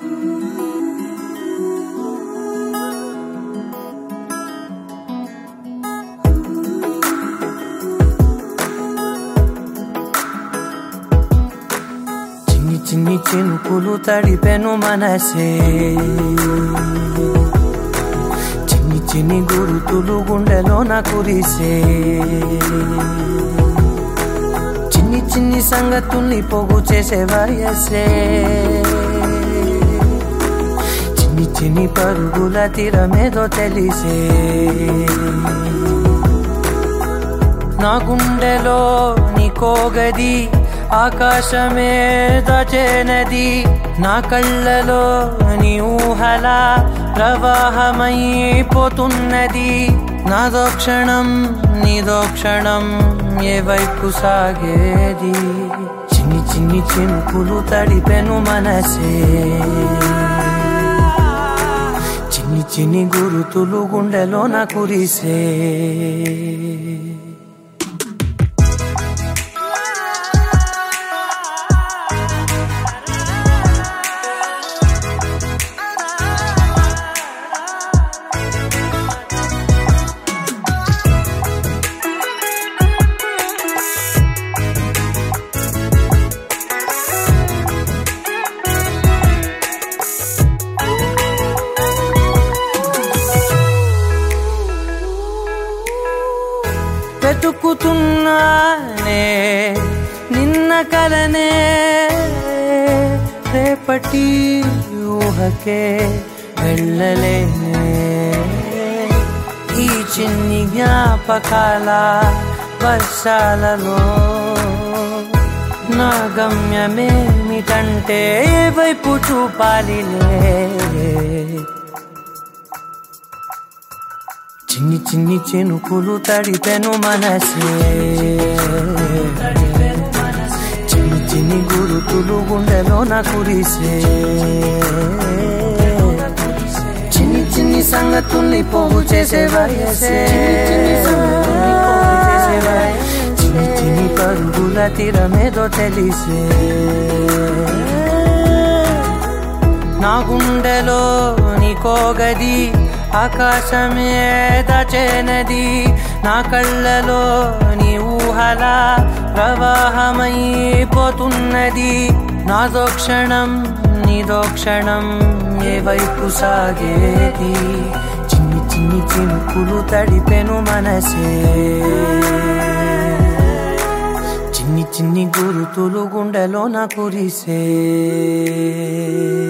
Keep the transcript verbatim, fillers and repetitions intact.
చిన్ని చినుకులు తడిపెను మనసే, చిన్ని చిన్ని గురుతులు గుండెలోన కురిసే, చిన్ని చిన్ని సంగతుల్ని పోగు చేసే వయసే, చిన్ని చిన్ని పరుగుల తీరమేదో తెలిసే, నా గుండెలో నీకో గది ఆకాశమే దాచేనది, నా కళ్ళలో నీ ఊహల ప్రవాహమైపోతున్నది, నాదో క్షణం నీదో క్షణం ఏ వైపు సాగేది, చిన్ని చిన్ని చినుకులు తడిపెను మనసే, చిన్ని చిన్ని గురుతులు గుండెలోన కురిసే. వెతుకుతున్నానే నిన్న కలనే, రేపటి ఊహకే వెళ్ళలేనే, ఈ చిన్ని జ్ఞాపకాల వర్షాలలో నా గమ్యమేమిటంటే ఏ వైపు చూపాలిలే, చిన్ని చిన్ని చినుకులు తడిపెను మనసే, చిన్ని చిన్ని గురుతులు గుండెలోన కురిసే, చిన్ని చిన్ని సంగతుల్ని పోగు చేసే వయసే, చిన్ని చిన్ని పరుగుల తీరమేదో తెలిసే, నా గుండెలో నీకో గది ఆకాశమే దాచేనది, నా కళ్ళలో నీ ఊహల ప్రవాహమైపోతున్నది, నాదో క్షణం నీదో క్షణం ఏ వైపు సాగేది, చిన్ని చిన్ని చినుకులు తడిపెను మనసే, చిన్ని చిన్ని గురుతులు గుండెలోన కురిసే.